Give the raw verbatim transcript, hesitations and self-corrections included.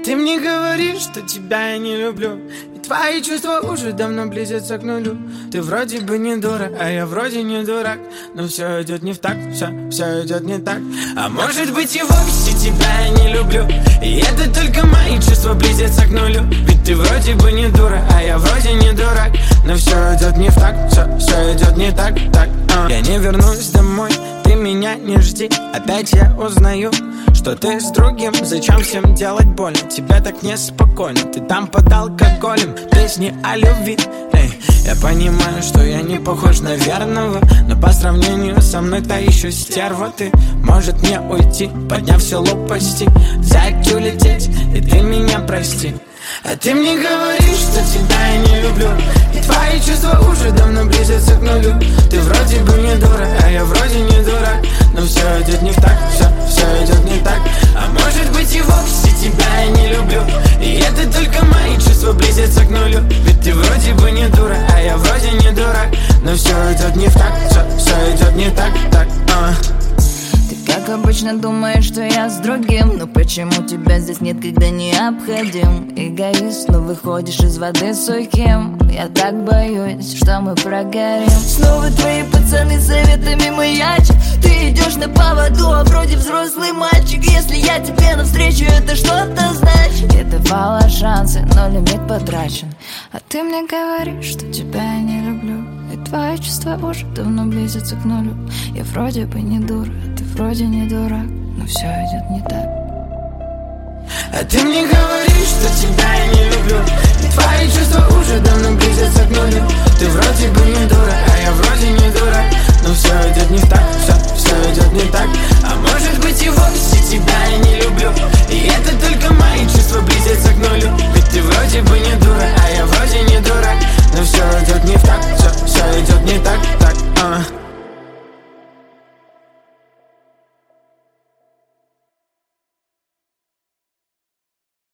ты мне говоришь, что тебя я не люблю, и твои чувства уже давно близятся к нулю. Ты вроде бы не дура, а я вроде не дурак, но все идет не в такт, все, все идет не так. А может быть и вовсе тебя я не люблю, и это только мои чувства близятся к нулю. Ведь ты вроде бы не дура, а я вроде не дурак, но все идет не в такт, все, все идет не так, так. а. Я не вернусь домой, ты меня не жди. Опять я узнаю, что ты с другим. Зачем всем делать больно? Тебе так неспокойно. Ты там под алкоголем, песни о любви. Эй, я понимаю, что я не похож на верного, но по сравнению со мной та еще стерва. Ты, может мне уйти, подняв все лопасти, взять улететь, и ты меня прости. А ты мне говоришь, что тебя я не люблю, и твои чувства уже давно близятся к нулю. Ты вроде бы не дура, а я вроде не дурак, но все идет не в так, все, все идет не так. А может быть и вовсе тебя я не люблю, и это только мои чувства близятся к нулю. Ведь ты вроде бы не дура, а я вроде не дурак, но все идет не в так, все, все идет не так, так. а. Как обычно думаешь, что я с другим, но почему тебя здесь нет, когда необходим? Эгоист, но выходишь из воды сухим. Я так боюсь, что мы прогорим. Снова твои пацаны советами маячат. Ты идешь на поводу, а вроде взрослый мальчик. Если я тебе навстречу, это что-то значит. Я давала шансы, но лимит потрачен. А ты мне говоришь, что тебя я не люблю, и твои чувства уже давно близятся к нулю. Я вроде бы не дура, ты вроде не дурак, но все идет не так. А ты мне говоришь, что тебя я не люблю, и твои чувства уже давно близятся к нулю. Ты вроде бы не дура, а я вроде не дурак, но все идет не так, все, все идет не так. А может быть и